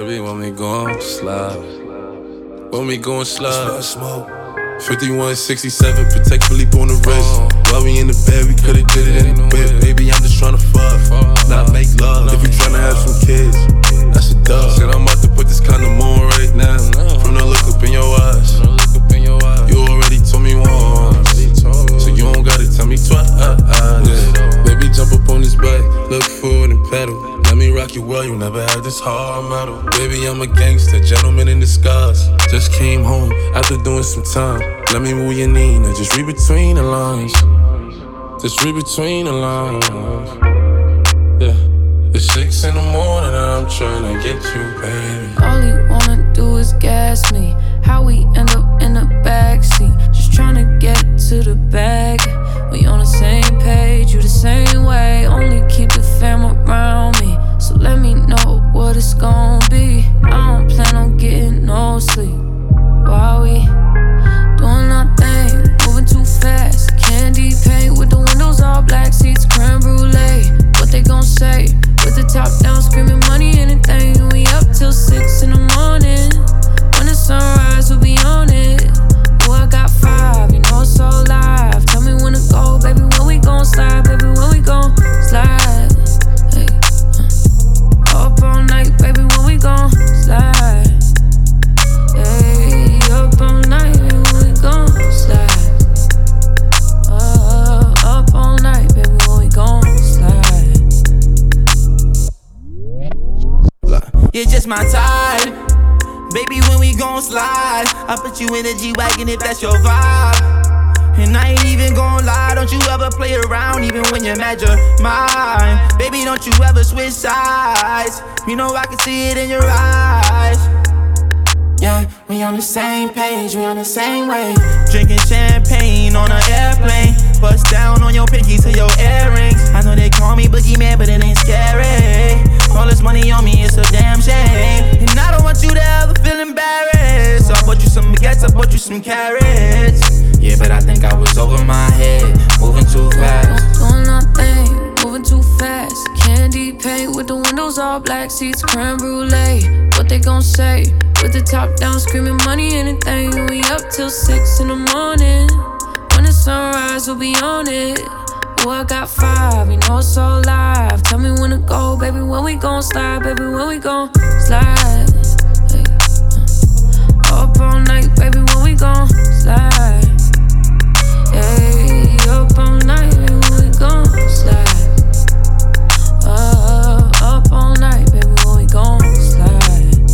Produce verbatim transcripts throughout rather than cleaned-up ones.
Baby, when we gon' slide, when we gon' slide. fifty-one sixty-seven, protect Philippe on the wrist. While we in the bed, we could've did it in the whip. Baby, I'm just tryna fuck, not make love. If you tryna have some kids, that's a dub. Said I'm about to put this condom on right now. From the look up in your eyes, you already told me once, so you don't gotta tell me twice. Baby, jump up on this bike, look forward and pedal. Let me rock you well, you never had this hard metal. Baby, I'm a gangster, gentleman in disguise. Just came home after doing some time. Let me move your knee, now just read between the lines. Just read between the lines. Yeah, it's six in the morning and I'm trying to get you, baby. All he wanna do is gas me. How we end up in the backseat, just trying to get to the bag. We on the same page, you the same way. Only keep the fam around me, so let me know what it's gon' be. I don't plan on getting no sleep while we doing our thing, moving too fast. Candy paint with the windows all black, seats creme brulee. What they gon' say? With the top down, screaming money, anything. We up till six in the morning. When the sunrise, we'll be on it. Ooh, I got five, you know it's so live. Tell me when to go, baby, when we gon' slide. Baby, when we gon' slide. Hey, uh. Up all night, baby, when we gon' slide. Hey, up all night, baby, when we gon' slide. Uh, up all night, baby, when we gon' slide. You're just my type. Baby, when we gon' slide, I put you in the G-Wagon if that's your vibe. And I ain't even gon' lie, don't you ever play around even when you're mad you're mine. Baby, don't you ever switch sides, you know I can see it in your eyes. Yeah, we on the same page, we on the same way. Drinking champagne on an airplane. Bust down on your pinky to your earrings. I know they call me boogeyman, but it ain't scary. All this money on me, it's a damn shame. And I don't want you to ever feel embarrassed. So I bought you some baguettes, I bought you some carrots. Yeah, but I think I was over my head, moving too fast. Doing nothing, moving too fast. Candy paint with the windows all black, seats creme brulee. What they gon' say? With the top down, screaming money, anything. We up till six in the morning. When the sunrise, we'll be on it. Ooh, I got five, you know it's so live. Tell me when to go, baby, when we gon' slide. Baby, when we gon' slide. Hey, uh. Up all night, baby, when we gon' slide. Hey, up all night, baby, when we gon' slide. Uh, up all night, baby, when we gon' slide.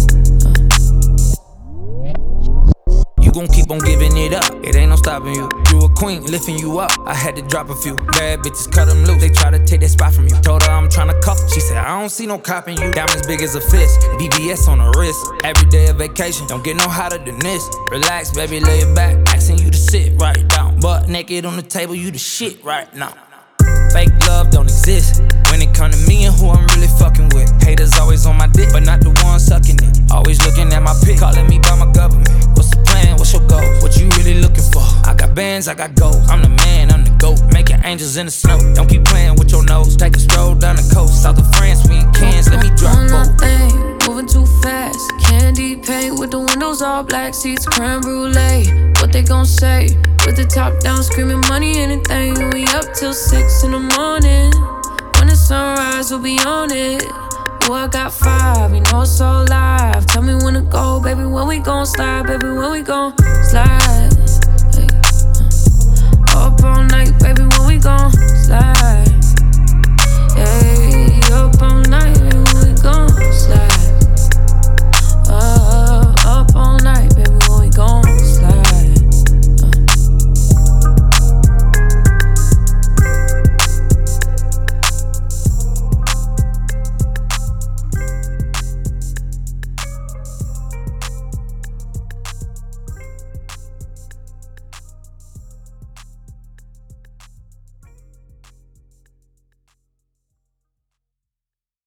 You gon' keep on giving it up, it ain't no stopping you. You a queen, lifting you up, I had to drop a few. Bad bitches cut them loose, they try to take that spot from you. Told her I'm tryna cuff, she said I don't see no cop in you. Diamonds big as a fist, B B S on the wrist. Every day a vacation, don't get no hotter than this. Relax, baby, lay it back, asking you to sit right down. Butt naked on the table, you the shit right now. Fake love don't exist when it come to me and who I'm really fucking with. Haters always on my dick, but not the one sucking it. Always looking at my pic, calling me by my government. What's the plan? What's your goal? What you really looking for? I got bands, I got gold. I'm the man, I'm the GOAT. Making angels in the snow. Don't keep playing with your nose. Take a stroll down the coast, south of France, we in Cairns. Let me drop both. Thing, moving too fast. Candy paint with the windows all black, seats creme brulee. What they gon' say? With the top down, screaming money, anything. We up till six in the morning. When the sunrise, we'll be on it. Ooh, I got five, you know it's so live. Tell me when to go, baby, when we gon' slide. Baby, when we gon' slide. Hey, uh. Up all night, baby, when we gon' slide.